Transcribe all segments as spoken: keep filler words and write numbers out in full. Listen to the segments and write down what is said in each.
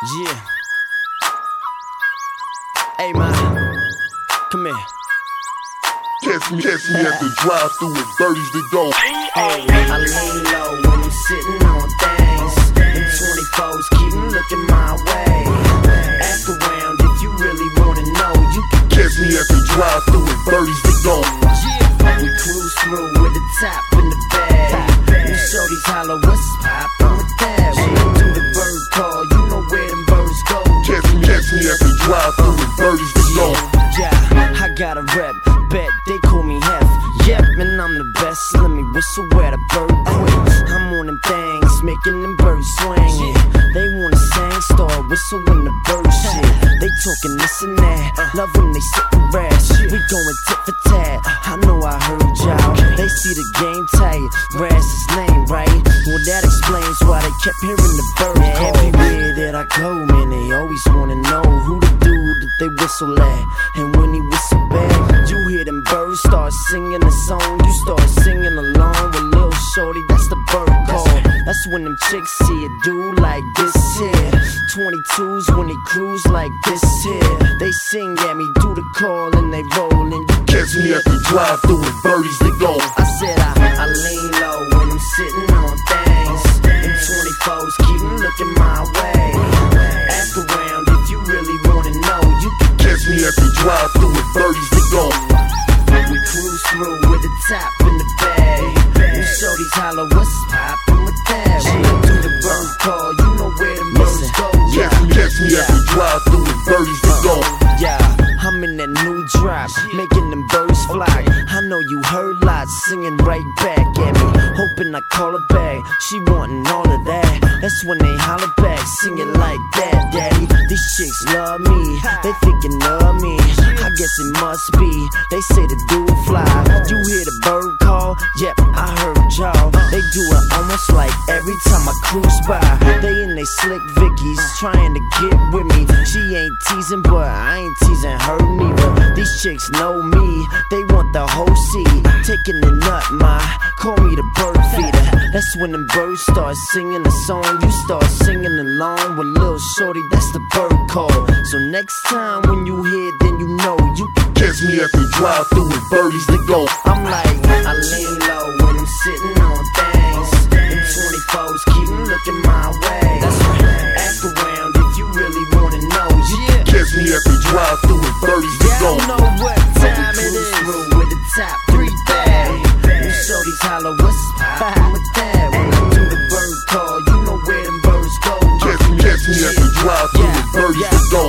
Yeah. Hey man, come here. Catch me, catch me at the drive-thru with birdies to go. Hey, I lay low when I'm sitting on things. Them twenty-fours keep looking my way. Ask around if you really wanna know. You can Catch me at the drive-thru with birdies to go. We cruise through with the top in the bag. You shorties holler, what's poppin' with that? When I do the bird call, you know where them birds go. Catch me, catch me at the drive-thru with birdies to go. Yeah, I got a rep, bet they call me Hef. Yep, and I'm the best. Let me whistle where the bird quit. I'm on them things, making them birds swing. Yeah. They wanna sing, start whistle when the birds shit. They talking this and that, love when they sit and rest. We going tit for tat. I know I heard y'all. They see the game tight, Raz his name, right? Well, that explains why they kept hearing the bird call. Everywhere that I go, man, they always wanna know who the dude that they whistle at. And when he whistle back, you hear them birds start singing the song. You start singing along with Lil Shorty, that's the bird call. That's when them chicks see a dude like this here. twenty-twos when they cruise like this here. They sing at me, do the call and they roll and you Catch me at the drive-thru with birdies to go. I said I, I lean low when I'm sitting on things. Them twenty-fours keep looking my way. Ask around if you really wanna know. You can Catch me at the drive-thru with birdies to go. We cruise through with the top in the bag. You shorties holler, what's poppin' with that? When I do the bird call, you know where the birds go. Catch me, catch me at the drive-thru with birdies to go. Yeah, I'm in that new drop, making them birds fly. I know you heard lots, singing right back at me. Hoping I call her back, she wantin' all of that. That's when they holler back, singing like that, daddy. These chicks love me, they thinking of me. I guess it must be, they say the dude fly. You hear the bird call? Yep, I heard y'all. They do it almost like every time I cruise by. They in they slick Vickies, trying to get with me. She ain't teasing, but I ain't teasing her neither. These chicks know me, they want the whole seed. Taking the nut, ma, call me the bird feeder. That's when them birds start singing the song. You start singing along with Lil Shorty, that's the bird call. So next time when you hear, then you know you can Catch me at the drive-thru with birdies to go. I'm like, I lean low when I'm sitting on things. Them twenty-fours keep looking my way. Ask around if you really wanna know. You can Catch me at the drive-thru with birdies to go. know what time it is. Through with the top three bag. You shorties holler, what's poppin' with that? When I do the bird call, you know where them birds go. Catch me, catch me at the drive-thru with birdies to go.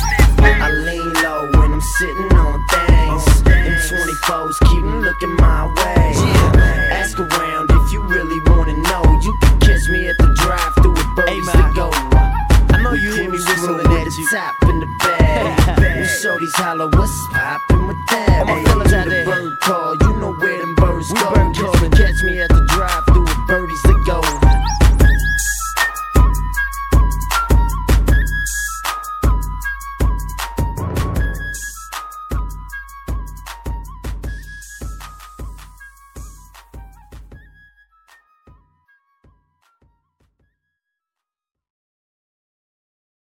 I lean low when I'm sitting on things. Them twenty-fours keep looking my way. Ask around if you really wanna know. You can catch me at the drive-thru with birdies to go. I know you hear me whistling at you. Top in the bag. You shorties holler, what's poppin' with that? All my fellas out there.